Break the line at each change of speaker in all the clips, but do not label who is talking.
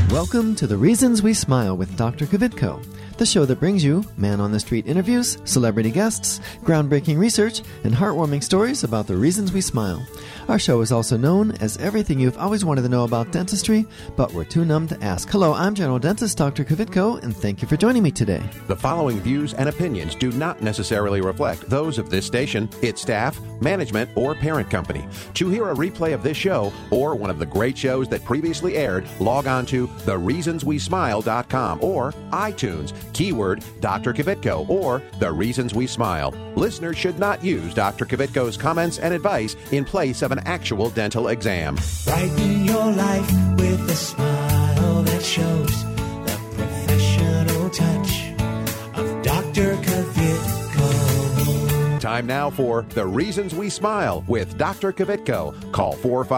Welcome to The Reasons We Smile with Dr. Kvitko, the show that brings you man-on-the-street interviews, celebrity guests, groundbreaking research, and heartwarming stories about the reasons we smile. Our show is also known as everything you've always wanted to know about dentistry, but were too numb to ask. Hello, I'm General Dentist Dr. Kvitko, and thank you for joining me today.
The following views and opinions do not necessarily reflect those of this station, its staff, management, or parent company. To hear a replay of this show or one of the great shows that previously aired, log on to thereasonswesmile.com or iTunes, keyword Dr. Kvitko or The Reasons We Smile. Listeners should not use Dr. Kvitko's comments and advice in place of an actual dental exam.
Brighten your life with a smile that shows the professional touch of Dr. Kvitko.
Time now for The Reasons We Smile with Dr. Kvitko. Call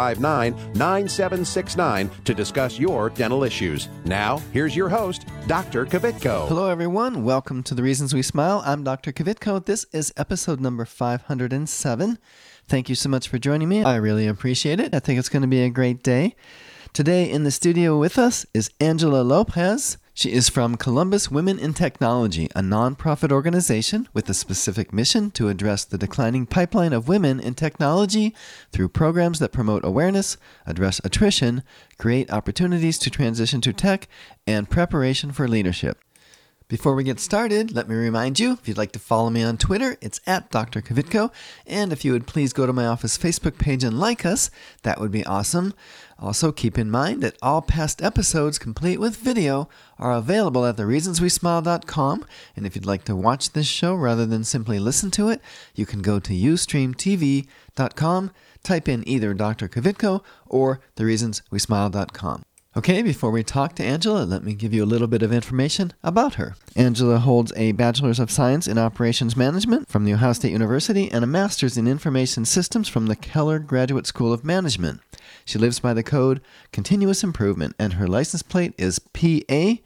459-9769 to discuss your dental issues. Now, here's your host, Dr. Kvitko.
Hello, everyone. Welcome to The Reasons We Smile. I'm Dr. Kvitko. This is episode number 507. Thank you so much for joining me. I really appreciate it. I think it's going to be a great day. Today in the studio with us is Angela Lopez. She is from Columbus Women in Technology, a nonprofit organization with a specific mission to address the declining pipeline of women in technology through programs that promote awareness, address attrition, create opportunities to transition to tech, and preparation for leadership. Before we get started, let me remind you, if you'd like to follow me on Twitter, it's at Dr. Kvitko. And if you would please go to my office Facebook page and like us, that would be awesome. Also, keep in mind that all past episodes, complete with video, are available at thereasonswesmile.com. And if you'd like to watch this show rather than simply listen to it, you can go to ustreamtv.com, type in either Dr. Kvitko or thereasonswesmile.com. Okay, before we talk to Angela, let me give you a little bit of information about her. Angela holds a Bachelor's of Science in Operations Management from The Ohio State University and a Master's in Information Systems from the Keller Graduate School of Management. She lives by the code Continuous Improvement, and her license plate is PA''LANTE,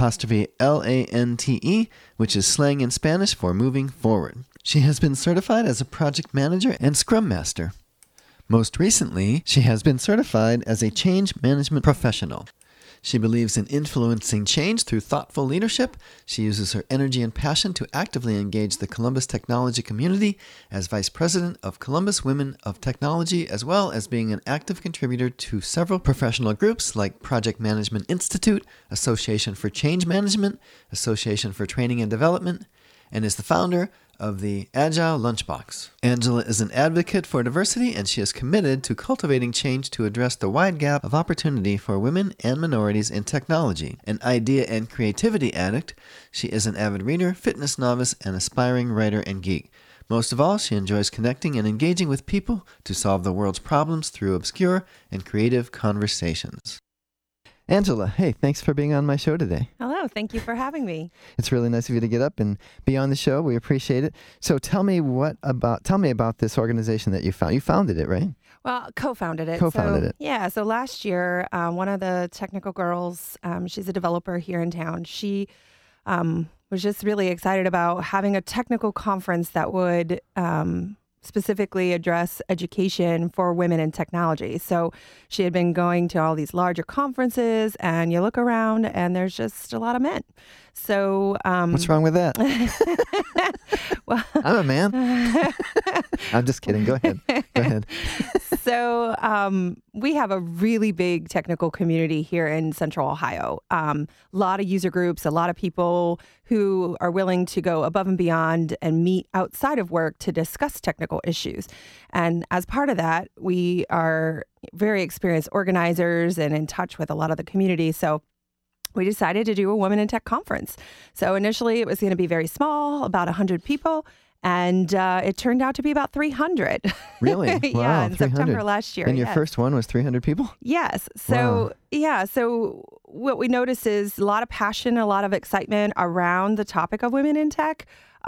which is slang in Spanish for moving forward. She has been certified as a project manager and scrum master. Most recently, she has been certified as a change management professional. She believes in influencing change through thoughtful leadership. She uses her energy and passion to actively engage the Columbus technology community as Vice President of Columbus Women of Technology, as well as being an active contributor to several professional groups like Project Management Institute, Association for Change Management, Association for Training and Development, and is the founder of the Agile Lunchbox. Angela is an advocate for diversity, and she is committed to cultivating change to address the wide gap of opportunity for women and minorities in technology. An idea and creativity addict, she is an avid reader, fitness novice, and aspiring writer and geek. Most of all, she enjoys connecting and engaging with people to solve the world's problems through obscure and creative conversations. Angela, hey, thanks for being on my show today.
Hello, thank you for having me.
It's really nice of you to get up and be on the show. We appreciate it. So tell me about this organization that you found. You founded it, right?
Well, co-founded it. Yeah, so last year, one of the technical girls, she's a developer here in town. She was just really excited about having a technical conference that would specifically address education for women in technology. So she had been going to all these larger conferences, and you look around and there's just a lot of men. So
what's wrong with that?
Well,
I'm a man. I'm just kidding. Go ahead.
So we have a really big technical community here in Central Ohio. A lot of user groups, a lot of people who are willing to go above and beyond and meet outside of work to discuss technical issues. And as part of that, we are very experienced organizers and in touch with a lot of the community. So we decided to do a Women in Tech conference. So initially it was going to be very small, about 100 people. And it turned out to be about 300.
Really? Wow,
yeah, in
300.
September last year.
And your first one was 300 people?
Yes. So,
wow.
Yeah. So what we noticed is a lot of passion, a lot of excitement around the topic of women in tech.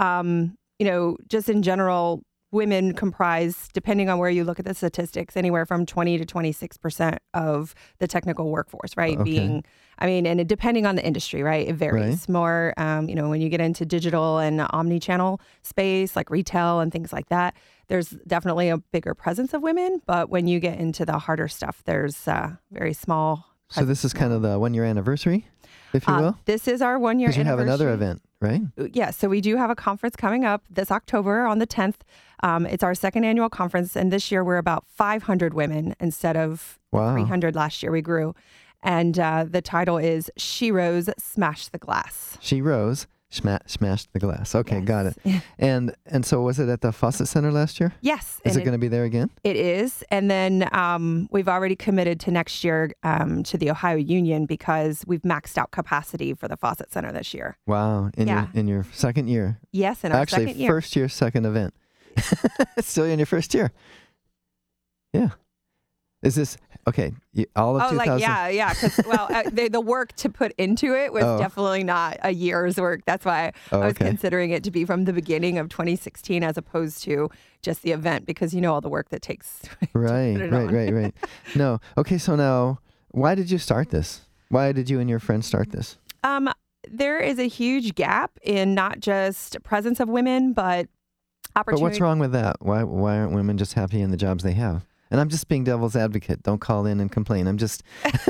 Just in general, women comprise, depending on where you look at the statistics, anywhere from 20 to 26% of the technical workforce, right?
Okay.
And depending on the industry, right? It varies. Right. More, when you get into digital and omni-channel space, like retail and things like that, there's definitely a bigger presence of women. But when you get into the harder stuff, there's a very small
So this is kind of the 1 year anniversary, if you will?
This is our 1 year
Because you
anniversary.
have another event, right?
Yeah, so we do have a conference coming up this October on the 10th. It's our second annual conference, and this year we're about 500 women instead of
Wow.
300 last year. We grew. And the title is She Rose, Smash the Glass.
She rose, smashed the glass. Okay,
Yes.
got it. And so was it at the Fawcett Center last year?
Yes.
Is
and
it going to be there again?
It is. And then we've already committed to next year to the Ohio Union because we've maxed out capacity for the Fawcett Center this year.
Wow,
Yeah.
in your second year.
Yes, in our
Actually,
second year.
first year, second event. Still in your first year. Yeah. Is this, okay, all of
Oh,
2000?
yeah. Because, the work to put into it was definitely not a year's work. That's why I was
okay.
considering it to be from the beginning of 2016 as opposed to just the event because you know all the work that takes.
Right. No. Okay, so now, why did you start this? Why did you and your friends start this?
There is a huge gap in not just presence of women, but opportunity.
But what's wrong with that? Why aren't women just happy in the jobs they have? And I'm just being devil's advocate. Don't call in and complain. I'm just...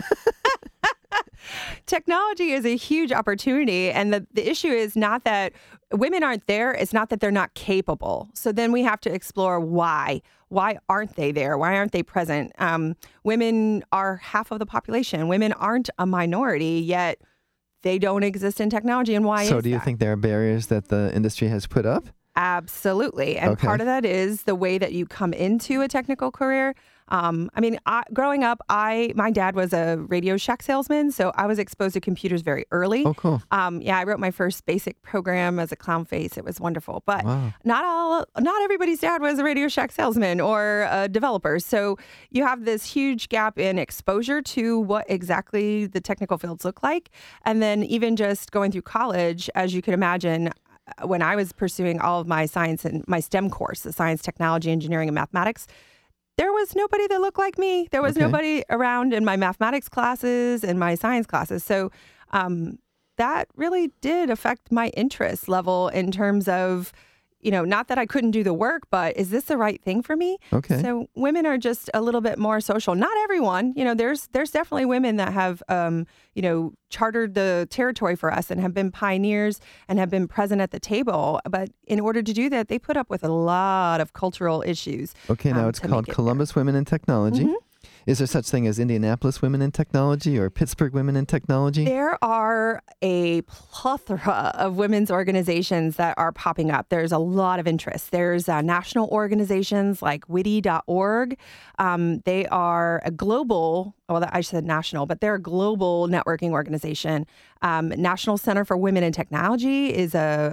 Technology is a huge opportunity. And the issue is not that women aren't there. It's not that they're not capable. So then we have to explore why. Why aren't they there? Why aren't they present? Women are half of the population. Women aren't a minority, yet they don't exist in technology. And why is that?
So do you think there are barriers that the industry has put up?
Absolutely. And
Okay.
part of that is the way that you come into a technical career. Growing up, my dad was a Radio Shack salesman, so I was exposed to computers very early.
Oh, cool.
I wrote my first basic program as a clown face. It was wonderful. But
Wow.
not everybody's dad was a Radio Shack salesman or a developer. So you have this huge gap in exposure to what exactly the technical fields look like. And then even just going through college, as you can imagine, when I was pursuing all of my science and my STEM course, the science, technology, engineering, and mathematics, there was nobody that looked like me. There was
Okay.
nobody around in my mathematics classes and my science classes. So that really did affect my interest level in terms of, not that I couldn't do the work, but is this the right thing for me?
Okay.
So women are just a little bit more social. Not everyone. There's definitely women that have, chartered the territory for us and have been pioneers and have been present at the table. But in order to do that, they put up with a lot of cultural issues.
Okay, now it's
to
called
make it
Columbus Women in Technology.
Mhm.
Is there such thing as Indianapolis Women in Technology or Pittsburgh Women in Technology?
There are a plethora of women's organizations that are popping up. There's a lot of interest. There's national organizations like Witty.org. They are a global, I said national, but they're a global networking organization. National Center for Women in Technology is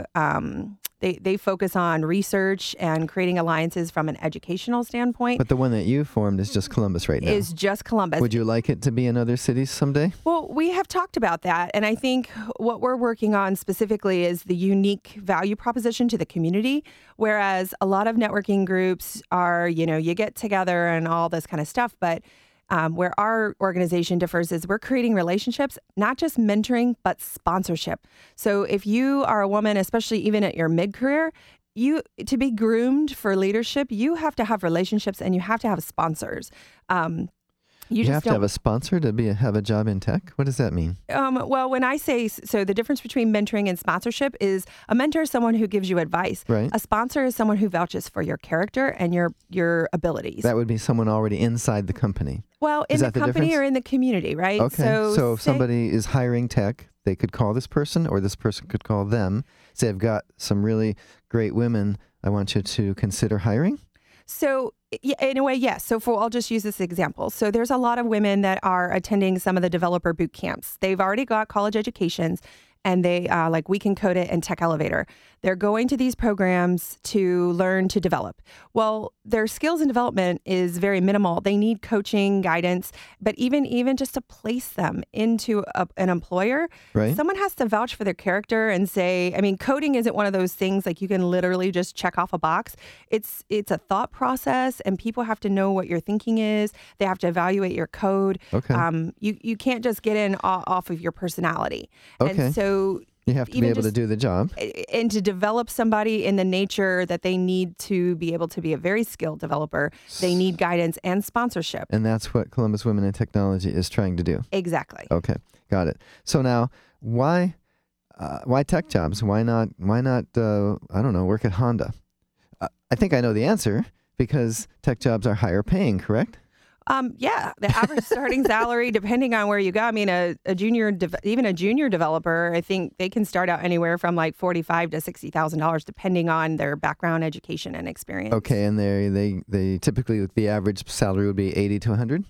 they focus on research and creating alliances from an educational standpoint.
But the one that you formed is just Columbus right now.
Is just Columbus.
Would you like it to be in other cities someday?
Well, we have talked about that. And I think what we're working on specifically is the unique value proposition to the community. Whereas a lot of networking groups are, you get together and all this kind of stuff. But where our organization differs is we're creating relationships, not just mentoring, but sponsorship. So if you are a woman, especially even at your mid-career, to be groomed for leadership, you have to have relationships and you have to have sponsors.
You have to have a sponsor to have a job in tech? What does that mean?
Well, when I say, so the difference between mentoring and sponsorship is a mentor is someone who gives you advice.
Right.
A sponsor is someone who vouches for your character and your abilities.
That would be someone already inside the company.
Well, in
Is
the
that the
company
difference?
or in the community, right?
Okay. So if somebody is hiring tech, they could call this person or this person could call them. Say, I've got some really great women I want you to consider hiring.
So in a way, yes. So I'll just use this example. So there's a lot of women that are attending some of the developer boot camps. They've already got college educations and they like We Can Code It and Tech Elevator. They're going to these programs to learn to develop. Well, their skills and development is very minimal. They need coaching, guidance, but even just to place them into an employer,
Right.
someone has to vouch for their character and say, coding isn't one of those things like you can literally just check off a box. It's a thought process and people have to know what your thinking is. They have to evaluate your code.
Okay.
You can't just get in off of your personality.
Okay.
And so
You have to be
even
able to do the job.
And to develop somebody in the nature that they need to be able to be a very skilled developer, they need guidance and sponsorship.
And that's what Columbus Women in Technology is trying to do.
Exactly.
Okay, got it. So now, why tech jobs? Why not? I don't know. Work at Honda. I think I know the answer because tech jobs are higher paying. Correct?
Yeah, the average starting salary, depending on where you go. I mean, even a junior developer, I think they can start out anywhere from like $45,000 to $60,000, depending on their background, education, and experience.
Okay, and they typically the average salary would be 80 to 100.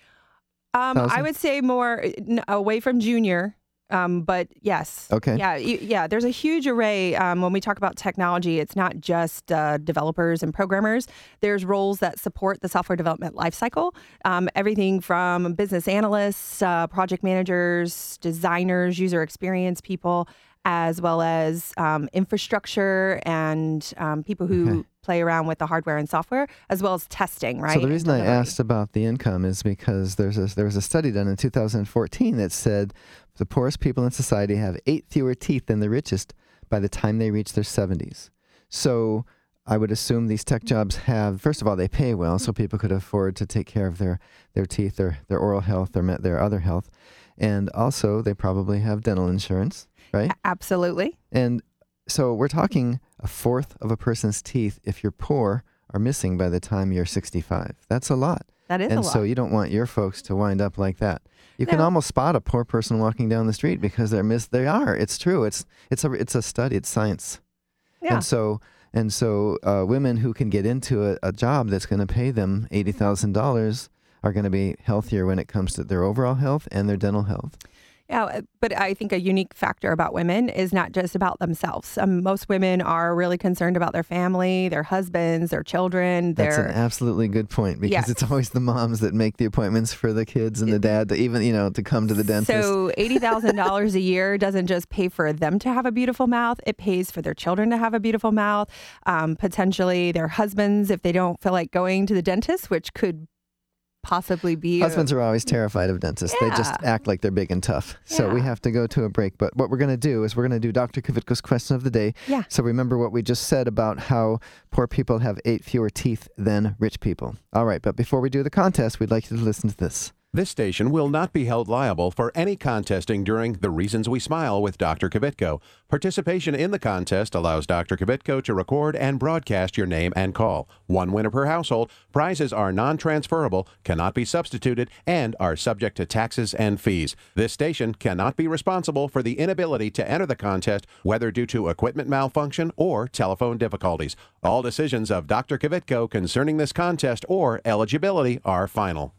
I would say more away from junior. But yes.
Okay.
Yeah. There's a huge array. When we talk about technology, it's not just developers and programmers. There's roles that support the software development lifecycle. Everything from business analysts, project managers, designers, user experience people, as well as infrastructure and people who play around with the hardware and software, as well as testing, right?
So the reason I asked about the income is because there was a study done in 2014 that said the poorest people in society have 8 fewer teeth than the richest by the time they reach their 70s. So I would assume these tech jobs have, first of all, they pay well, so people could afford to take care of their teeth, their oral health, their other health. And also, they probably have dental insurance, right?
Absolutely.
And so we're talking a fourth of a person's teeth, if you're poor, are missing by the time you're 65. That's a lot.
That is a lot.
And so you don't want your folks to wind up like that. You can almost spot a poor person walking down the street because they are. It's true. It's a study. It's science.
Yeah.
And so women who can get into a job that's going to pay them $80,000 are going to be healthier when it comes to their overall health and their dental health.
Yeah, but I think a unique factor about women is not just about themselves. Most women are really concerned about their family, their husbands, their children.
That's an absolutely good point because it's always the moms that make the appointments for the kids and the dad to even, to come to the dentist.
So $80,000 a year doesn't just pay for them to have a beautiful mouth. It pays for their children to have a beautiful mouth, potentially their husbands if they don't feel like going to the dentist, which could possibly be.
Husbands are always terrified of dentists.
Yeah.
They just act like they're big and tough. So we have to go to a break. But what we're going to do is we're going to do Dr. Kvitko's question of the day.
Yeah.
So remember what we just said about how poor people have 8 fewer teeth than rich people. All right. But before we do the contest, we'd like you to listen to this.
This station will not be held liable for any contesting during The Reasons We Smile with Dr. Kvitko. Participation in the contest allows Dr. Kvitko to record and broadcast your name and call. 1 winner per household. Prizes are non-transferable, cannot be substituted, and are subject to taxes and fees. This station cannot be responsible for the inability to enter the contest, whether due to equipment malfunction or telephone difficulties. All decisions of Dr. Kvitko concerning this contest or eligibility are final.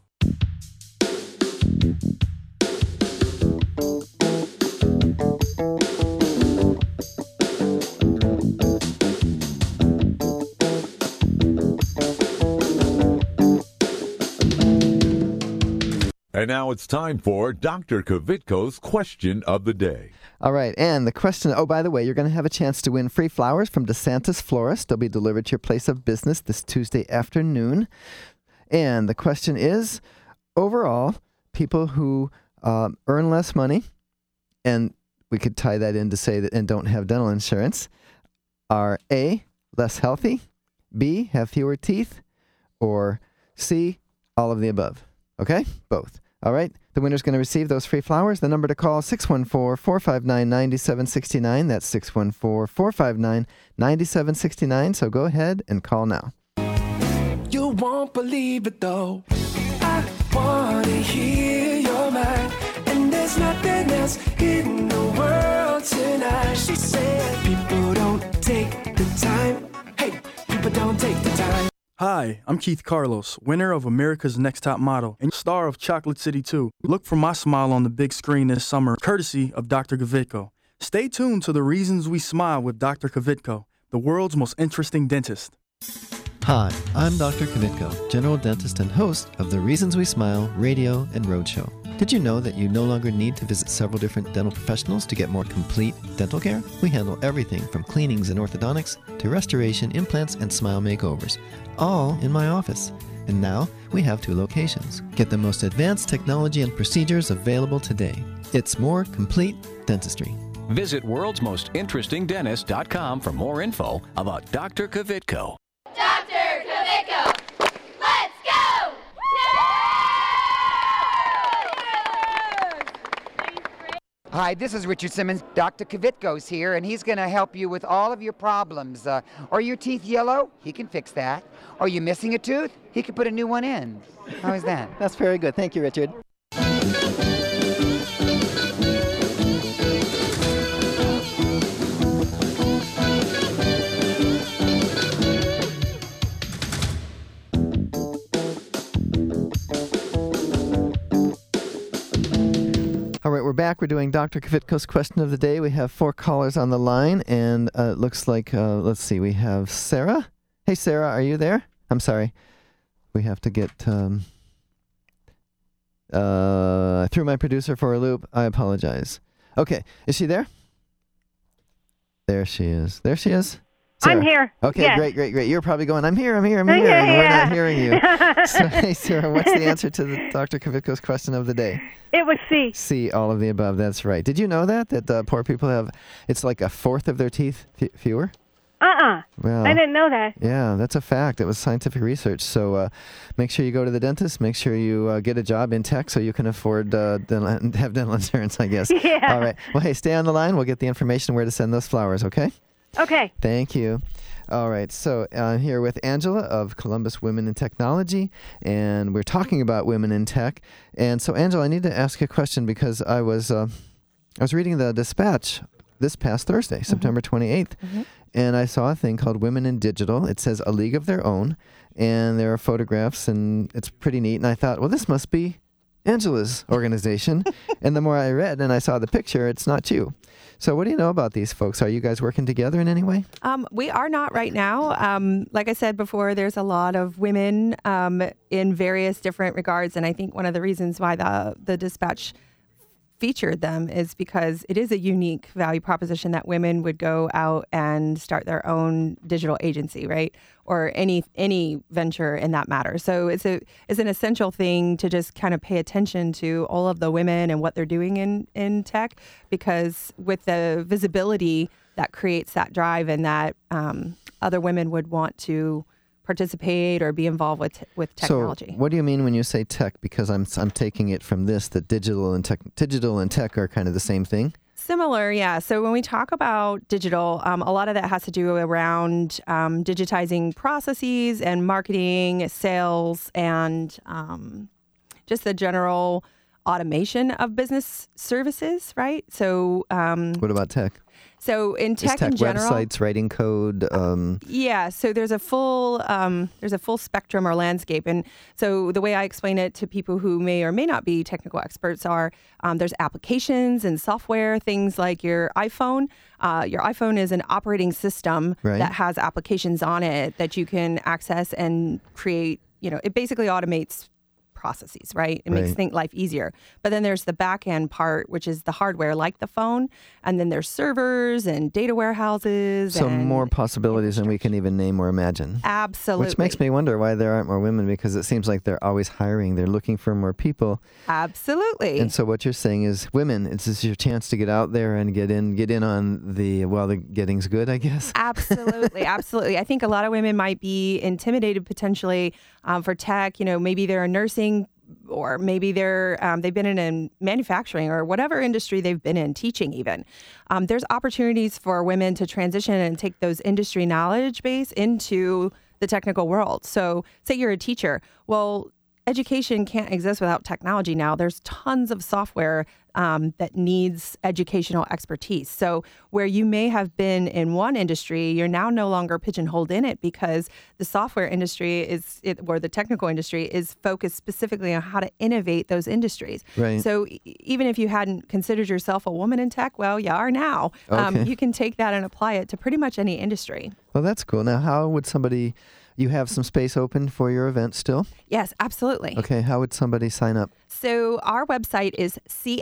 And now it's time for Dr. Kvitko's question of the day.
All right, and the question, by the way, you're going to have a chance to win free flowers from DeSantis Florist. They'll be delivered to your place of business this Tuesday afternoon. And the question is, overall, people who earn less money, and we could tie that in to say that and don't have dental insurance, are A, less healthy, B, have fewer teeth, or C, all of the above. Okay? Both. All right? The winner's going to receive those free flowers. The number to call, 614-459-9769. That's 614-459-9769. So go ahead and call now.
You won't believe it though. I wanna hear your mind, and there's nothing else in the world tonight. She said, people don't take the time. Hey, people don't take the time.
Hi, I'm Keith Carlos, winner of America's Next Top Model and star of Chocolate City 2. Look for my smile on the big screen this summer, courtesy of Dr. Kvitko. Stay tuned to The Reasons We Smile with Dr. Kvitko, the world's most interesting dentist.
Hi, I'm Dr. Kvitko, general dentist and host of The Reasons We Smile radio and roadshow. Did you know that you no longer need to visit several different dental professionals to get more complete dental care? We handle everything from cleanings and orthodontics to restoration, implants, and smile makeovers, all in my office. And now we have 2 locations. Get the most advanced technology and procedures available today. It's more complete dentistry.
Visit worldsmostinterestingdentist.com for more info about Dr. Kvitko.
Dr. Kvitko, let's go!
Hi, this is Richard Simmons. Dr. Kvitko's here, and he's going to help you with all of your problems. Are your teeth yellow? He can fix that. Are you missing a tooth? He can put a new one in. How is that?
That's very good. Thank you, Richard. All right, we're back. We're doing Dr. Kvitko's question of the day. We have 4 callers on the line, and it looks like, let's see, we have Sarah. Hey, Sarah, are you there? I'm sorry. We have to get through my producer for a loop. I apologize. Okay, is she there? There she is. There she is. Sarah.
I'm here.
Okay,
yes.
great. You're probably going, I'm here. And we're not hearing you. So, hey, Sarah, what's the answer to the Dr. Kvitko's question of the day?
It was C.
C, all of the above. That's right. Did you know that poor people have, it's like 1/4 of their teeth fewer?
Well, I didn't know that.
Yeah, that's a fact. It was scientific research. So make sure you go to the dentist. Make sure you get a job in tech so you can afford have dental insurance, I guess.
Yeah.
All right. Well, hey, stay on the line. We'll get the information where to send those flowers, okay?
Okay.
Thank you. All right, so I'm here with Angela of Columbus Women in Technology, and we're talking about women in tech. And so, Angela, I need to ask you a question because I was reading the Dispatch this past Thursday, September 28th, and I saw a thing called Women in Digital. It says A League of Their Own, and there are photographs, and it's pretty neat. And I thought, well, this must be Angela's organization. And the more I read and I saw the picture, it's not you. So what do you know about these folks? Are you guys working together in any way?
We are not right now. Like I said before, there's a lot of women in various different regards. And I think one of the reasons why the Dispatch featured them is because it is a unique value proposition that women would go out and start their own digital agency, right? Or any venture in that matter. So it's an essential thing to just kind of pay attention to all of the women and what they're doing in tech, because with the visibility that creates that drive and that other women would want to participate or be involved with technology.
So what do you mean when you say tech? Because I'm taking it from this that digital and tech are kind of the same thing.
Similar, yeah. So when we talk about digital, a lot of that has to do around digitizing processes and marketing, sales, and just the general automation of business services, right? So
what about tech?
So in tech in general,
websites, writing code.
Yeah. So there's a full spectrum or landscape, and so the way I explain it to people who may or may not be technical experts are there's applications and software, things like your iPhone. Your iPhone is an operating system that has applications on it that you can access and create. It basically automates processes, right? It makes life easier. But then there's the back end part, which is the hardware, like the phone. And then there's servers and data warehouses.
So more possibilities than we can even name or imagine.
Absolutely.
Which makes me wonder why there aren't more women, because it seems like they're always hiring. They're looking for more people.
Absolutely.
And so what you're saying is, women, this is your chance to get out there and get in on the getting's good, I guess.
Absolutely. Absolutely. I think a lot of women might be intimidated potentially for tech. Maybe they're in nursing, or maybe they've been in manufacturing or whatever industry they've been in, teaching even. There's opportunities for women to transition and take those industry knowledge base into the technical world. So say you're a teacher. Well, education can't exist without technology now. There's tons of software that needs educational expertise. So where you may have been in one industry, you're now no longer pigeonholed in it, because the software industry or the technical industry is focused specifically on how to innovate those industries.
Right.
So even if you hadn't considered yourself a woman in tech, well, you are now.
Okay.
You can take that and apply it to pretty much any industry.
Well, that's cool. Now, how would somebody... You have some space open for your event still?
Yes, absolutely.
Okay, how would somebody sign up?
So our website is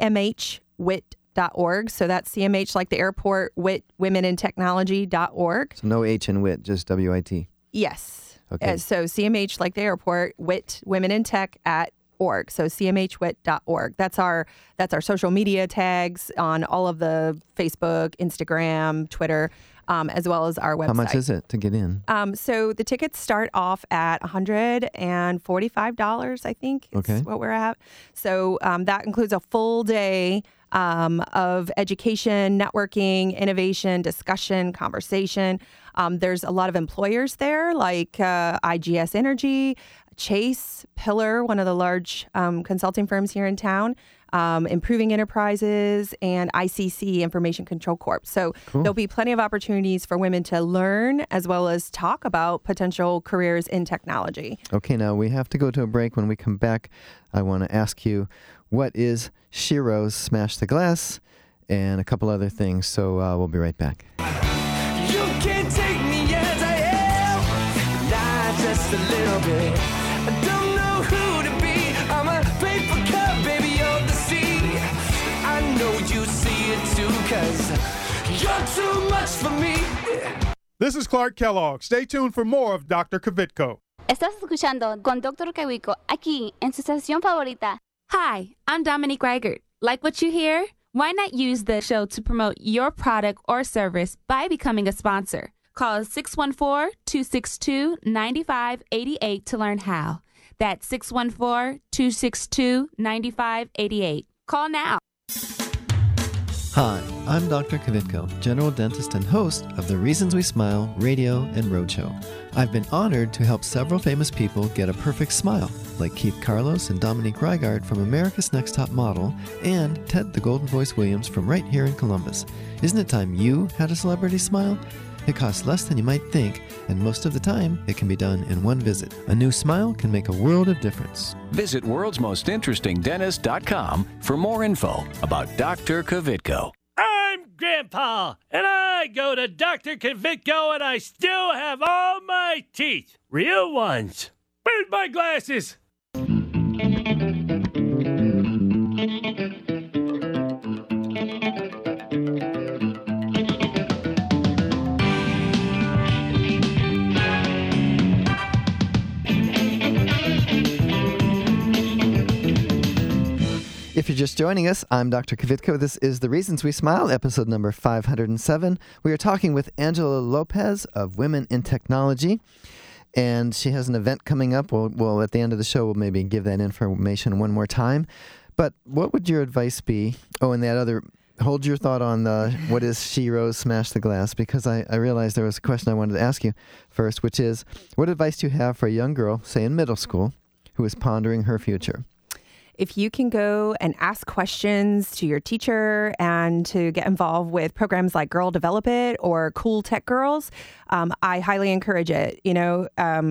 cmhwit.org. So that's CMH like the airport, WIT, womenintechnology.org.
So no H in WIT, just WIT.
Yes.
Okay.
So CMH like the airport, WIT, Women in Tech at cmhwit.org. So cmhwit.org. That's our social media tags on all of the Facebook, Instagram, Twitter, as well as our website.
How much is it to get in?
So the tickets start off at $145, I think is what we're at. So that includes a full day of education, networking, innovation, discussion, conversation. There's a lot of employers there like IGS Energy, Chase, Pillar, one of the large consulting firms here in town, Improving Enterprises, and ICC, Information Control Corp. So there'll be plenty of opportunities for women to learn as well as talk about potential careers in technology.
Okay, now we have to go to a break. When we come back, I want to ask you, what is Shero's Smash the Glass and a couple other things. So we'll be right back.
You can't take me as I am, not just a little bit. I don't know who to be. I'm a paper cup, baby, of the sea. I know you see it too, 'cause you're too much for me.
This is Clark Kellogg. Stay tuned for more of Dr. Kvitko.
Estás escuchando con Dr. Kvitko aquí en su estación favorita.
Hi, I'm Dominique Reichert. Like what you hear? Why not use the show to promote your product or service by becoming a sponsor? Call 614-262-9588 to learn how. That's 614-262-9588. Call now.
Hi, I'm Dr. Kvitko, general dentist and host of the Reasons We Smile radio and roadshow. I've been honored to help several famous people get a perfect smile, like Keith Carlos and Dominique Reigard from America's Next Top Model, and Ted the Golden Voice Williams from right here in Columbus. Isn't it time you had a celebrity smile? It costs less than you might think, and most of the time, it can be done in one visit. A new smile can make a world of difference.
Visit worldsmostinterestingdentist.com for more info about Dr. Kvitko.
I'm Grandpa, and I go to Dr. Kvitko, and I still have all my teeth. Real ones. Where's my glasses?
If you're just joining us, I'm Dr. Kvitko. This is The Reasons We Smile, episode number 507. We are talking with Angela Lopez of Women in Technology, and she has an event coming up. Well, at the end of the show, we'll maybe give that information one more time. But what would your advice be? Oh, and that other, hold your thought on the what is Shero's Smash the Glass, because I realized there was a question I wanted to ask you first, which is, what advice do you have for a young girl, say in middle school, who is pondering her future?
If you can go and ask questions to your teacher and to get involved with programs like Girl Develop It or Cool Tech Girls, I highly encourage it. You know,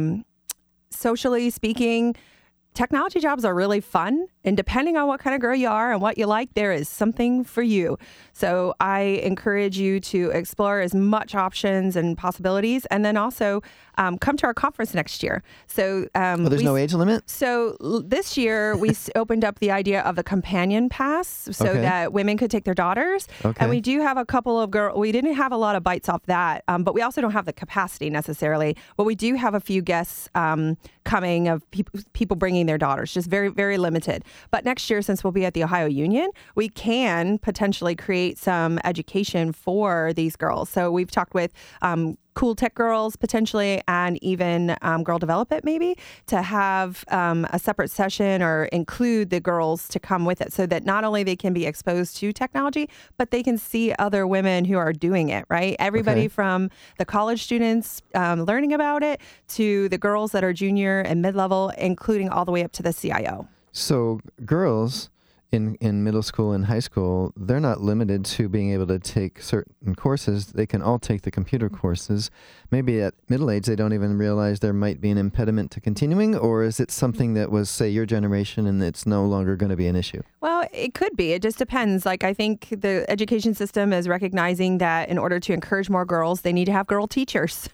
socially speaking, technology jobs are really fun. And depending on what kind of girl you are and what you like, there is something for you. So I encourage you to explore as much options and possibilities. And then also come to our conference next year. So
there's no age limit?
So this year we opened up the idea of a companion pass so that women could take their daughters. Okay. And we do have a couple of girls. We didn't have a lot of bites off that, but we also don't have the capacity necessarily. But we do have a few guests coming of people bringing their daughters, just very, very limited. But next year, since we'll be at the Ohio Union, we can potentially create some education for these girls. So we've talked with Cool Tech Girls potentially, and even Girl Develop It maybe, to have a separate session or include the girls to come with it so that not only they can be exposed to technology, but they can see other women who are doing it, right? Everybody from the college students learning about it to the girls that are junior and mid-level, including all the way up to the CIO.
So girls in middle school and high school, they're not limited to being able to take certain courses. They can all take the computer courses. Maybe at middle age, they don't even realize there might be an impediment to continuing, or is it something that was, say, your generation and it's no longer going to be an issue?
Well, it could be. It just depends. Like, I think the education system is recognizing that in order to encourage more girls, they need to have girl teachers.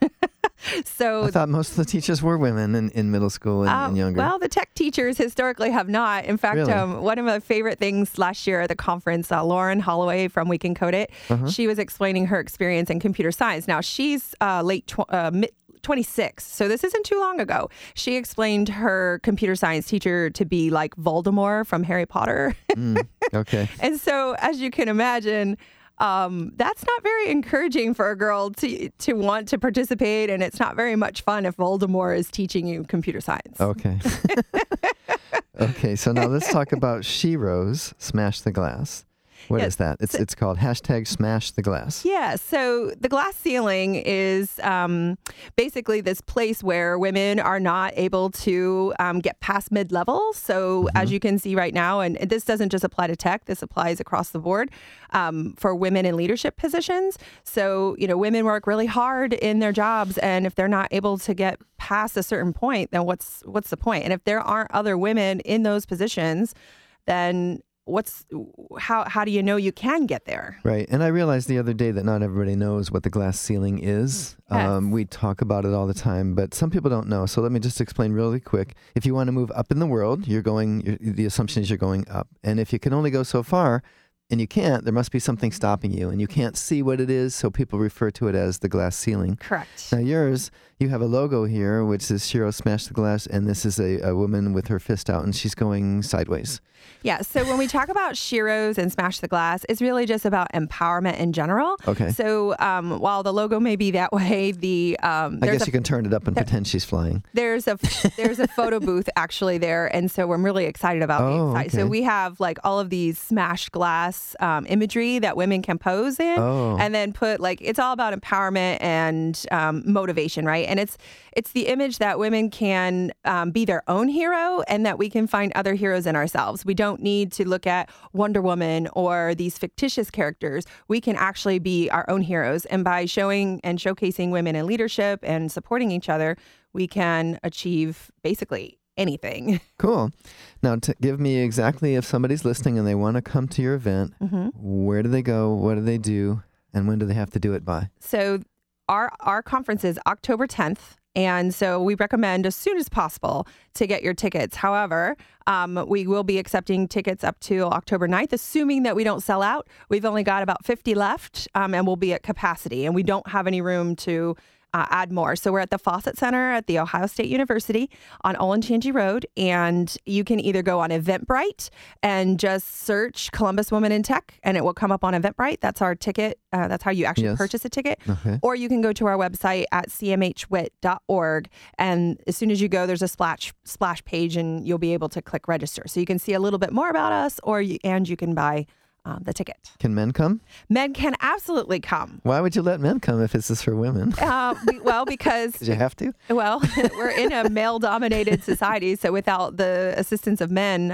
So
I thought most of the teachers were women in middle school and younger.
Well, the tech teachers historically have not. In fact, one of my favorite things last year at the conference, Lauren Holloway from We Can Code It, she was explaining her experience in computer science. Now, she's 26. So this isn't too long ago. She explained her computer science teacher to be like Voldemort from Harry Potter.
Okay.
And so, as you can imagine, that's not very encouraging for a girl to want to participate, and it's not very much fun if Voldemort is teaching you computer science.
Okay. Okay, so now let's talk about She Rose, Smash the Glass. What is that? It's called #SmashTheGlass.
Yeah, so the glass ceiling is basically this place where women are not able to get past mid-level. So as you can see right now, and this doesn't just apply to tech, this applies across the board for women in leadership positions. So, women work really hard in their jobs, and if they're not able to get past a certain point, then what's the point? And if there aren't other women in those positions, then how do you know you can get there?
Right. And I realized the other day that not everybody knows what the glass ceiling is.
Yes.
We talk about it all the time, but some people don't know. So let me just explain really quick. If you want to move up in the world, the assumption is you're going up. And if you can only go so far, and you can't, there must be something stopping you, and you can't see what it is, so people refer to it as the glass ceiling.
Correct.
Now yours, you have a logo here, which is She Rose Smash the Glass, and this is a woman with her fist out, and she's going sideways.
Yeah, so when we talk about She Rose and Smash the Glass, it's really just about empowerment in general.
Okay.
So while the logo may be that way,
I guess you can turn it up and pretend she's flying.
There's a photo booth actually there, and so I'm really excited about the site.
Okay.
So we have like all of these smashed glass imagery that women can pose in, and then put it's all about empowerment and motivation, right? And it's the image that women can be their own hero, and that we can find other heroes in ourselves. We don't need to look at Wonder Woman or these fictitious characters. We can actually be our own heroes. And by showing and showcasing women in leadership and supporting each other, we can achieve basically anything.
Cool. Now, give me exactly, if somebody's listening and they want to come to your event, where do they go? What do they do? And when do they have to do it by?
So our conference is October 10th. And so we recommend as soon as possible to get your tickets. However, we will be accepting tickets up to October 9th, assuming that we don't sell out. We've only got about 50 left, and we'll be at capacity, and we don't have any room to add more. So we're at the Fawcett Center at The Ohio State University on Olentangy Road, and you can either go on Eventbrite and just search Columbus Women in Tech, and it will come up on Eventbrite. That's our ticket. That's how you actually purchase a ticket.
Okay.
Or you can go to our website at cmhwit.org, and as soon as you go, there's a splash page, and you'll be able to click register. So you can see a little bit more about us, and you can buy the ticket.
Can men come?
Men can absolutely come.
Why would you let men come if this is for women?
Because
you have to.
Well, we're in a male-dominated society, so without the assistance of men,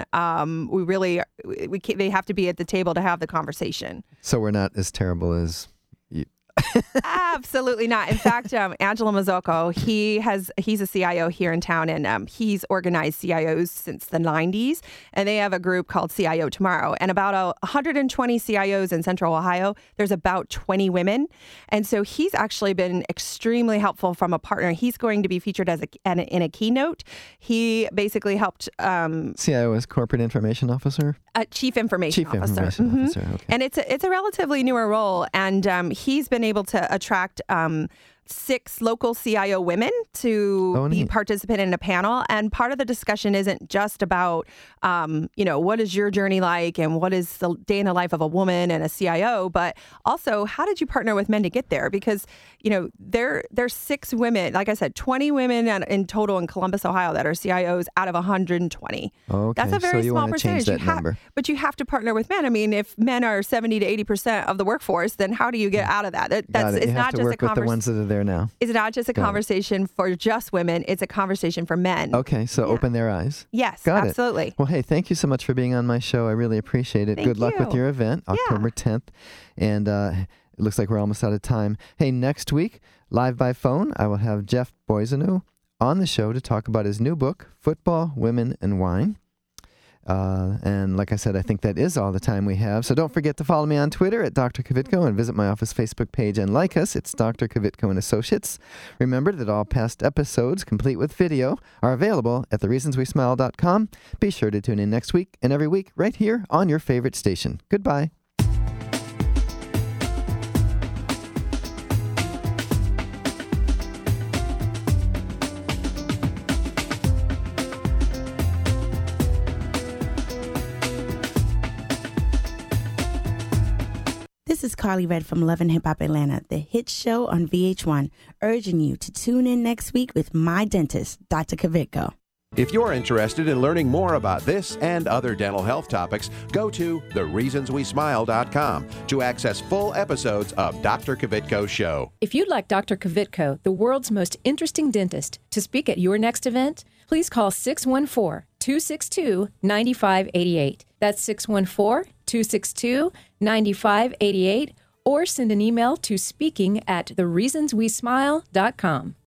they have to be at the table to have the conversation.
So we're not as terrible as you.
Absolutely not. In fact, Angelo Mazzocco, he's a CIO here in town, and he's organized CIOs since the 90s, and they have a group called CIO Tomorrow. And about 120 CIOs in Central Ohio, there's about 20 women. And so he's actually been extremely helpful from a partner. He's going to be featured in a keynote. He basically helped...
CIO is Corporate Information Officer?
Chief Information Officer.
Officer. Okay.
And it's a relatively newer role, and he's been able to attract 6 local CIO women to be participant in a panel. And part of the discussion isn't just about, what is your journey like and what is the day in the life of a woman and a CIO, but also how did you partner with men to get there? Because, there's 6 women, like I said, 20 women in total in Columbus, Ohio that are CIOs out of 120.
Okay.
That's a very
so you
small
want to change
percentage.
that number.
But you have to partner with men. I mean, if men are 70 to 80% of the workforce, then how do you get out of that? It's
you
not
have to
just
work with the ones that are there now.
It's not just a conversation for just women. It's a conversation for men.
Okay, so open their eyes.
Yes,
Got
absolutely.
It. Well, hey, thank you so much for being on my show. I really appreciate it.
Thank
Good luck
you.
with your event, October 10th. And it looks like we're almost out of time. Hey, next week, live by phone, I will have Jeff Boisanu on the show to talk about his new book, Football, Women, and Wine. And like I said, I think that is all the time we have. So don't forget to follow me on Twitter at Dr. Kvitko and visit my office Facebook page and like us. It's Dr. Kvitko and Associates. Remember that all past episodes, complete with video, are available at thereasonswesmile.com. Be sure to tune in next week and every week right here on your favorite station. Goodbye.
This is Carly Red from Love and Hip Hop Atlanta, the hit show on VH1, urging you to tune in next week with my dentist, Dr. Kavitko.
If you're interested in learning more about this and other dental health topics, go to thereasonswesmile.com to access full episodes of Dr. Kavitko's show.
If you'd like Dr. Kavitko, the world's most interesting dentist, to speak at your next event, please call 614-262-9588. That's 614-262-9588, or send an email to speaking@thereasonswesmile.com.